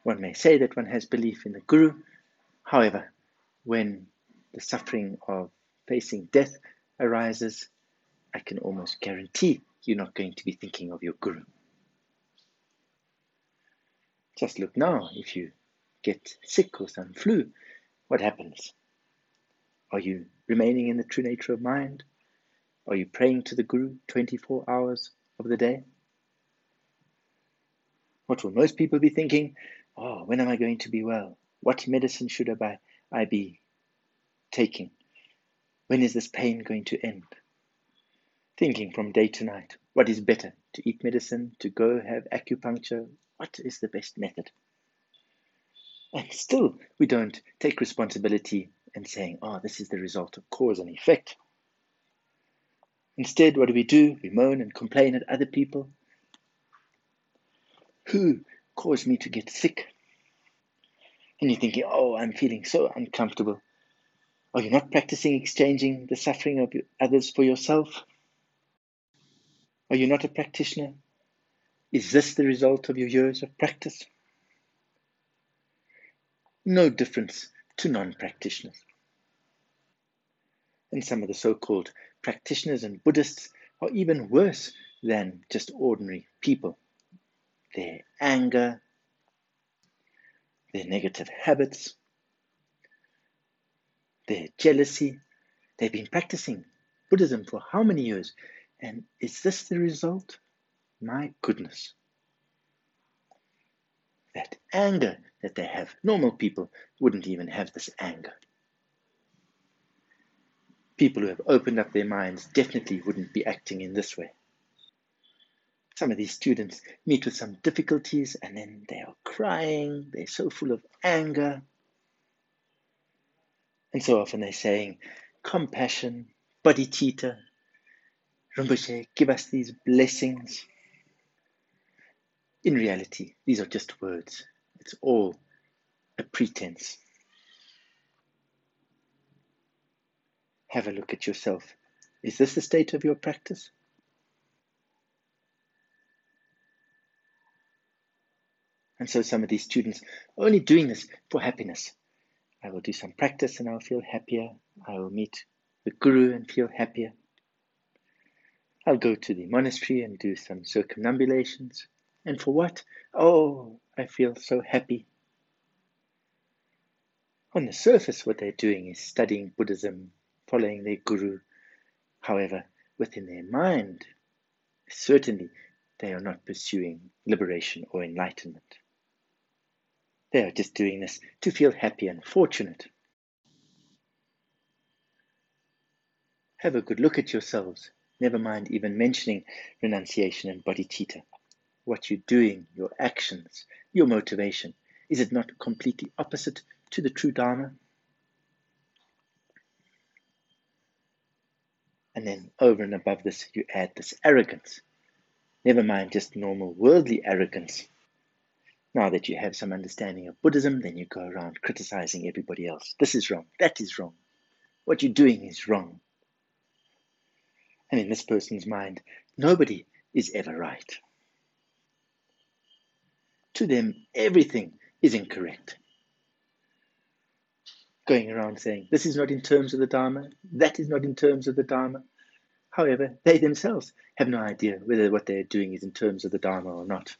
One may say that one has belief in the Guru. However, when the suffering of facing death arises, I can almost guarantee you're not going to be thinking of your Guru. Just look now, if you get sick or some flu, what happens? Are you remaining in the true nature of mind? Are you praying to the Guru 24 hours of the day? What will most people be thinking? Oh, when am I going to be well? What medicine should I be taking? When is this pain going to end? Thinking from day to night, what is better, to eat medicine, to go have acupuncture? What is the best method? And still, we don't take responsibility and saying, oh, this is the result of cause and effect. Instead, what do? We moan and complain at other people. Who caused me to get sick? And you're thinking, oh, I'm feeling so uncomfortable. Are you not practicing exchanging the suffering of others for yourself? Are you not a practitioner? Is this the result of your years of practice? No difference to non-practitioners. And some of the so-called practitioners and Buddhists are even worse than just ordinary people. Their anger, their negative habits, their jealousy. They've been practicing Buddhism for how many years? And is this the result? My goodness. That anger that they have. Normal people wouldn't even have this anger. People who have opened up their minds definitely wouldn't be acting in this way. Some of these students meet with some difficulties and then they are crying. They're so full of anger. And so often they're saying, compassion, bodhicitta, Rinpoche, give us these blessings. In reality, these are just words. It's all a pretense. Have a look at yourself. Is this the state of your practice? And so some of these students are only doing this for happiness. I will do some practice and I'll feel happier. I will meet the Guru and feel happier. I'll go to the monastery and do some circumambulations. And for what? Oh, I feel so happy. On the surface, what they're doing is studying Buddhism, following their Guru. However, within their mind, certainly they are not pursuing liberation or enlightenment. They are just doing this to feel happy and fortunate. Have a good look at yourselves. Never mind even mentioning renunciation and bodhicitta. What you're doing, your actions, your motivation, is it not completely opposite to the true Dharma? And then over and above this, you add this arrogance. Never mind just normal worldly arrogance. Now that you have some understanding of Buddhism, then you go around criticizing everybody else. This is wrong. That is wrong. What you're doing is wrong. And in this person's mind, nobody is ever right. To them, everything is incorrect. Going around saying, this is not in terms of the Dharma, that is not in terms of the Dharma. However, they themselves have no idea whether what they're doing is in terms of the Dharma or not.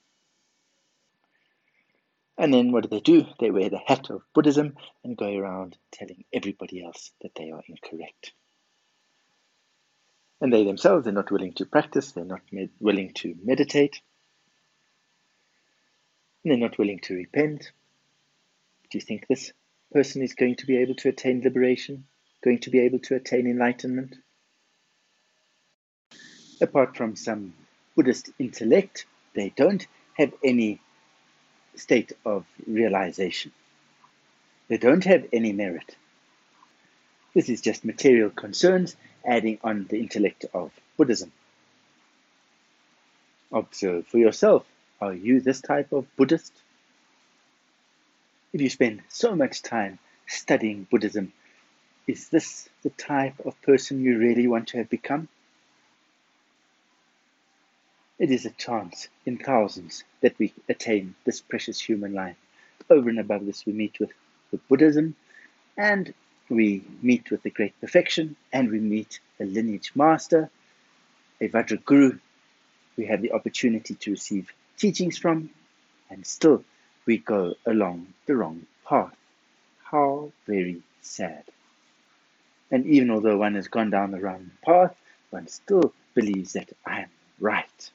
And then what do? They wear the hat of Buddhism and go around telling everybody else that they are incorrect. And they themselves are not willing to practice, they're not willing to meditate, and they're not willing to repent. Do you think this person is going to be able to attain liberation, going to be able to attain enlightenment? Apart from some Buddhist intellect, they don't have any state of realization. They don't have any merit. This is just material concerns adding on the intellect of Buddhism. Observe for yourself. Are you this type of Buddhist? If you spend so much time studying Buddhism, is this the type of person you really want to have become? It is a chance in thousands that we attain this precious human life. Over and above this, we meet with Buddhism, and we meet with the great perfection, and we meet a lineage master, a Vajra Guru we have the opportunity to receive teachings from, and still we go along the wrong path. How very sad. And even although one has gone down the wrong path, one still believes that I am right.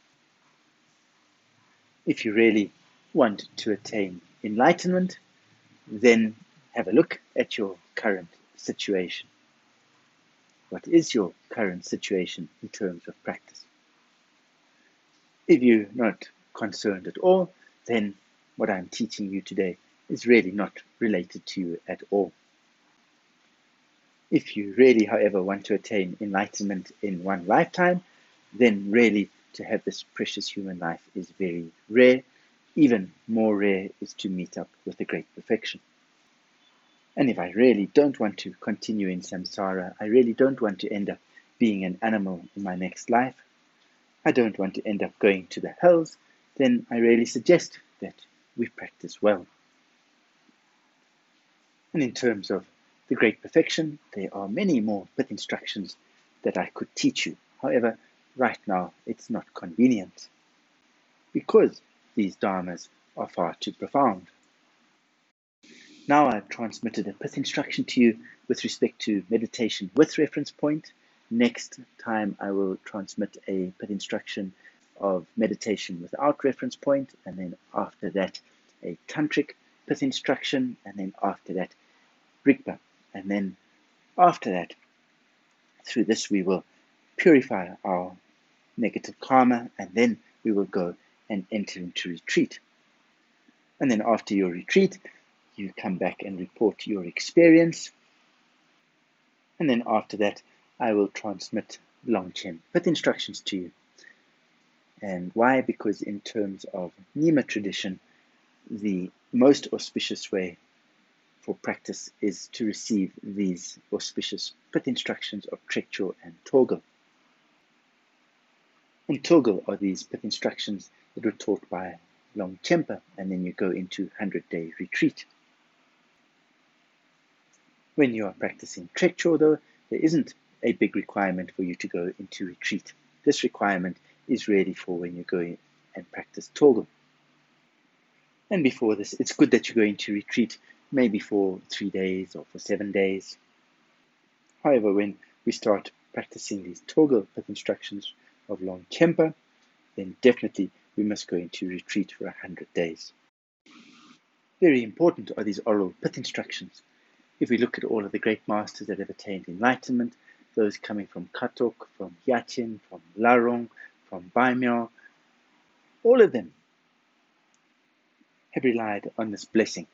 If you really want to attain enlightenment, then have a look at your current situation. What is your current situation in terms of practice? If you're not concerned at all, then what I'm teaching you today is really not related to you at all. If you really, however, want to attain enlightenment in one lifetime, then really to have this precious human life is very rare. Even more rare is to meet up with the great perfection. And if I really don't want to continue in samsara, I really don't want to end up being an animal in my next life, I don't want to end up going to the hells, then I really suggest that we practice well. And in terms of the great perfection, there are many more pith instructions that I could teach you. However, right now it's not convenient because these dharmas are far too profound. Now I've transmitted a pith instruction to you with respect to meditation with reference point. Next time I will transmit a pith instruction of meditation without reference point, and then after that a tantric pith instruction, and then after that Rigpa. And then after that, through this we will purify our negative karma, and then we will go and enter into retreat. And then after your retreat, you come back and report your experience. And then after that, I will transmit Longchen pith instructions to you. And why? Because in terms of Nyima tradition, the most auspicious way for practice is to receive these auspicious pith instructions of Trekchö and Torgel. And Torgel are these pith instructions that were taught by Longchenpa, and then you go into 100-day retreat. When you are practicing Trekchö, though, there isn't a big requirement for you to go into retreat. This requirement is really for when you go and practice Torgel. And before this, it's good that you go into retreat maybe for 3 days or for 7 days. However, when we start practicing these Torgel pith instructions of Longchenpa, then definitely we must go into retreat for 100 days. Very important are these oral pith instructions. If we look at all of the great masters that have attained enlightenment, those coming from Katok, from Yachin, from Larong, from Baimyo, all of them have relied on this blessing.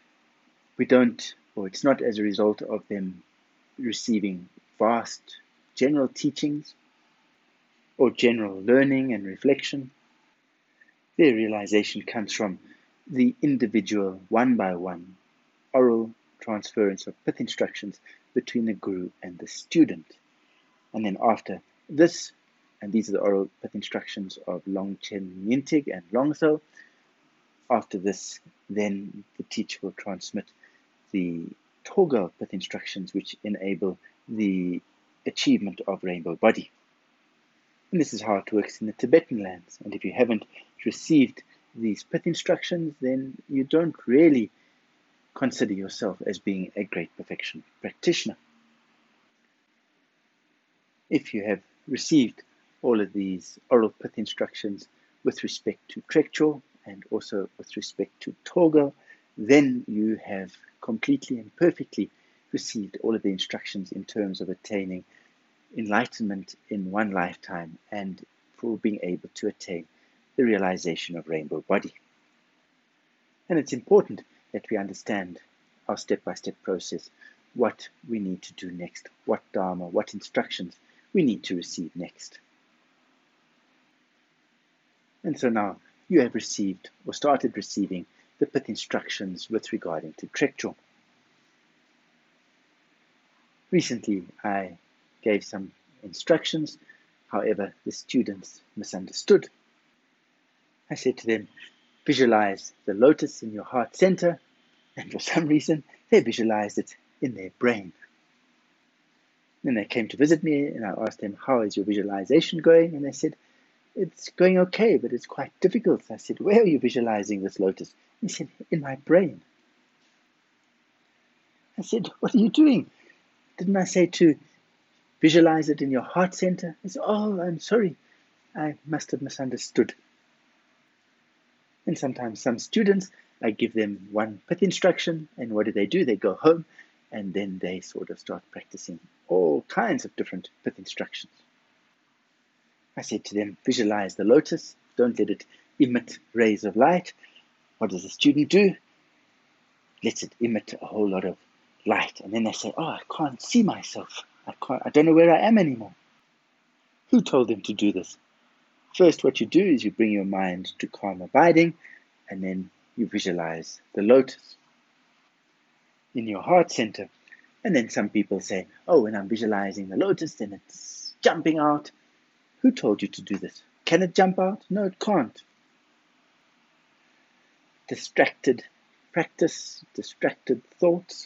It's not as a result of them receiving vast general teachings or general learning and reflection. Their realization comes from the individual, one-by-one, oral transference of pith instructions between the guru and the student. And then after this, and these are the oral pith instructions of Longchen Nyingtig and Longso, after this, then the teacher will transmit the Torgel pith instructions, which enable the achievement of rainbow body. And this is how it works in the Tibetan lands. And if you haven't received these pith instructions, then you don't really consider yourself as being a great perfection practitioner. If you have received all of these oral pith instructions with respect to Trekchö and also with respect to Torgel, then you have completely and perfectly received all of the instructions in terms of attaining enlightenment in one lifetime and for being able to attain the realization of rainbow body. And it's important that we understand our step-by-step process, what we need to do next, what dharma, what instructions we need to receive next. And so now you have received or started receiving the pith instructions with regarding to Trekchö. Recently, I gave some instructions However, the students misunderstood. I said to them, visualize the lotus in your heart center, and for some reason, they visualized it in their brain. Then they came to visit me, and I asked them, how is your visualization going? And they said, it's going okay, but it's quite difficult. I said, where are you visualizing this lotus? He said, in my brain. I said, what are you doing? Didn't I say to visualize it in your heart center? He said, oh, I'm sorry. I must have misunderstood. And sometimes some students, I give them one pith instruction, and what do? They go home, and then they sort of start practicing all kinds of different pith instructions. I said to them, visualize the lotus. Don't let it emit rays of light. What does the student do? Lets it emit a whole lot of light. And then they say, oh, I can't see myself. I don't know where I am anymore. Who told them to do this? First, what you do is you bring your mind to calm abiding, and then you visualize the lotus in your heart center. And then some people say, oh, when I'm visualizing the lotus, then it's jumping out. Who told you to do this? Can it jump out? No, it can't. Distracted practice, distracted thoughts.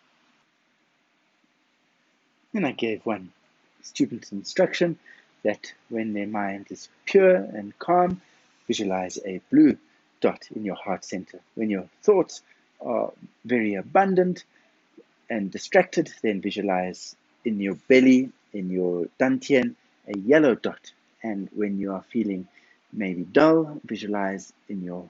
And I gave one student instruction that when their mind is pure and calm, visualize a blue dot in your heart center. When your thoughts are very abundant and distracted, then visualize in your belly, in your dantian, a yellow dot. And when you are feeling maybe dull, visualize in your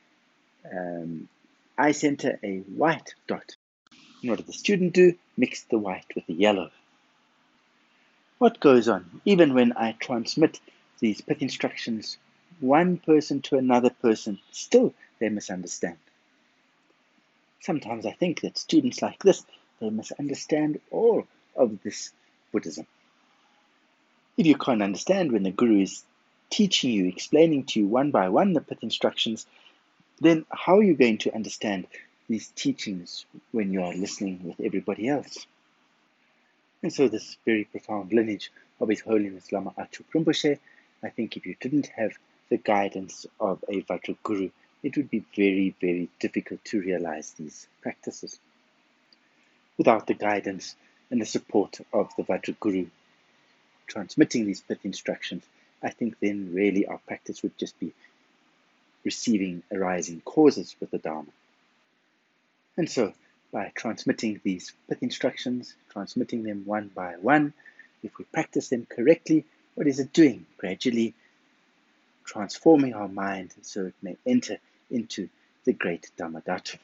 eye center a white dot. And what did the student do? Mix the white with the yellow. What goes on? Even when I transmit these pith instructions, one person to another person, still they misunderstand. Sometimes I think that students like this, they misunderstand all of this Buddhism. If you can't understand when the Guru is teaching you, explaining to you one by one the pith instructions, then how are you going to understand these teachings when you are listening with everybody else? And so this very profound lineage of His Holiness Lama Achuk Rinpoche, I think if you didn't have the guidance of a Vajraguru, it would be very, very difficult to realize these practices. Without the guidance and the support of the Vajraguru transmitting these pith instructions, I think then really our practice would just be receiving arising causes with the Dharma. And so, by transmitting these pith instructions, transmitting them one by one, if we practice them correctly, what is it doing? Gradually transforming our mind so it may enter into the great Dhammadhatu.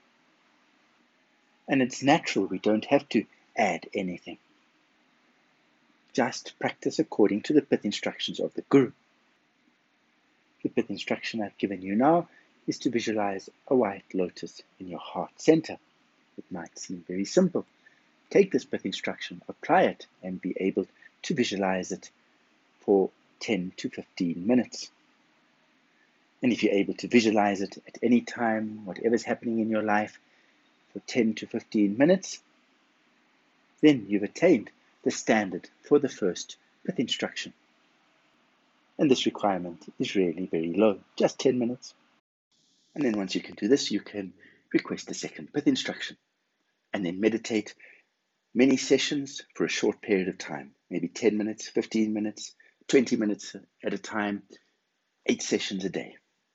And it's natural, we don't have to add anything. Just practice according to the pith instructions of the Guru. The pith instruction I've given you now is to visualize a white lotus in your heart center. It might seem very simple. Take this pith instruction, apply it, and be able to visualize it for 10 to 15 minutes. And if you're able to visualize it at any time, whatever's happening in your life, for 10 to 15 minutes, then you've attained the standard for the first pith instruction. And this requirement is really very low, just 10 minutes. And then once you can do this, you can request the second pith instruction, and then meditate many sessions for a short period of time, maybe 10 minutes, 15 minutes, 20 minutes at a time, 8 sessions a day.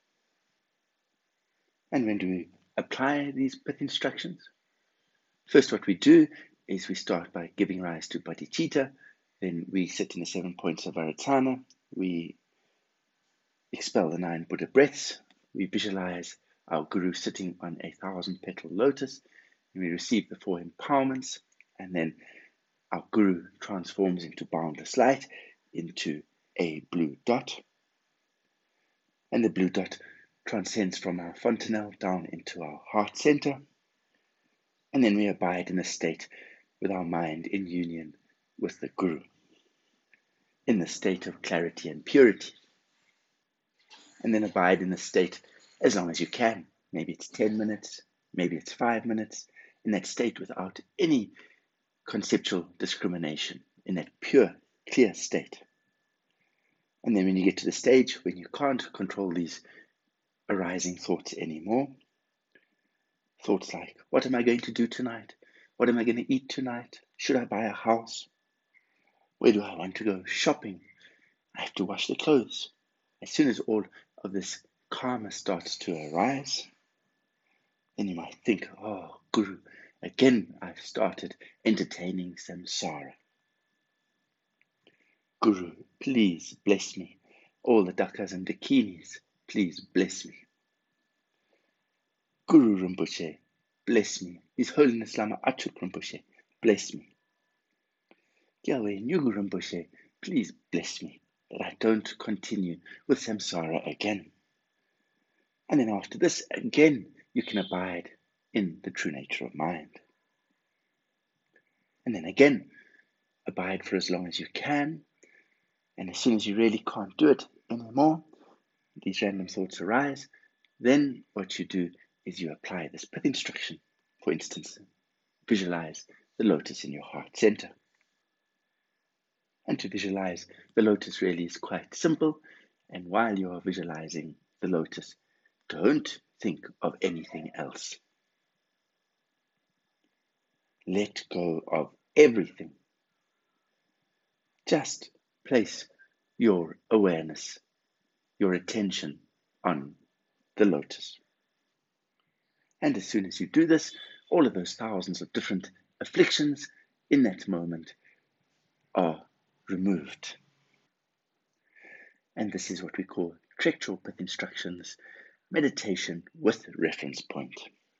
And when do we apply these pith instructions? First, what we do is we start by giving rise to bodhicitta. Then we sit in the 7 points of Vairocana. We expel the 9 Buddha breaths. We visualize our Guru sitting on a 1,000-petal lotus. And we receive the 4 empowerments. And then our Guru transforms into boundless light, into a blue dot. And the blue dot transcends from our fontanelle down into our heart center. And then we abide in a state with our mind in union with the Guru, in the state of clarity and purity. And then abide in the state as long as you can. Maybe it's 10 minutes, maybe it's 5 minutes, in that state without any conceptual discrimination, in that pure, clear state. And then when you get to the stage when you can't control these arising thoughts anymore, thoughts like, what am I going to do tonight? What am I going to eat tonight? Should I buy a house? Where do I want to go shopping? I have to wash the clothes. As soon as all of this karma starts to arise, then you might think, oh, Guru, again I've started entertaining samsara. Guru, please bless me. All the dakas and dakinis, please bless me. Guru Rinpoche, bless me. His Holiness Lama Achuk Rinpoche, bless me. Gyalwai Nyugu Rinpoche, please bless me, that I don't continue with samsara again. And then after this, again, you can abide in the true nature of mind. And then again, abide for as long as you can. And as soon as you really can't do it anymore, these random thoughts arise, then what you do is you apply this pith instruction. For instance, visualize the lotus in your heart center. And to visualize the lotus really is quite simple. And while you are visualizing the lotus, don't think of anything else. Let go of everything. Just place your awareness, your attention on the lotus. And as soon as you do this, all of those thousands of different afflictions in that moment are removed. And this is what we call Trekchor Pith Instructions, meditation with reference point.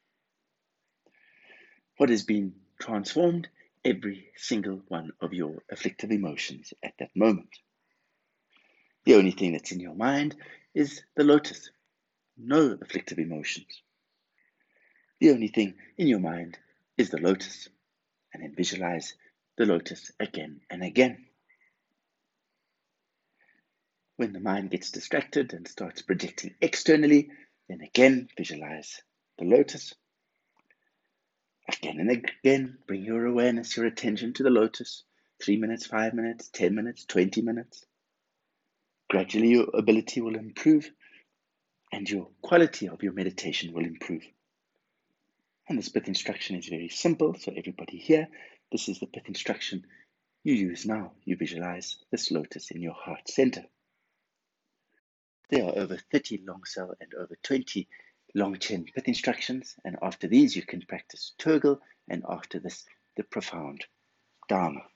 What has been transformed? Every single one of your afflictive emotions at that moment. The only thing that's in your mind is the lotus. No afflictive emotions. The only thing in your mind is the lotus. And then visualize the lotus again and again. When the mind gets distracted and starts projecting externally, then again visualize the lotus. Again and again, bring your awareness, your attention to the lotus. 3 minutes, 5 minutes, 10 minutes, 20 minutes. Gradually your ability will improve and your quality of your meditation will improve. And this pith instruction is very simple, so everybody here, this is the pith instruction you use now. You visualize this lotus in your heart center. There are over 30 long cell and over 20 long chen pith instructions, and after these you can practice Turgal, and after this the profound Dharma.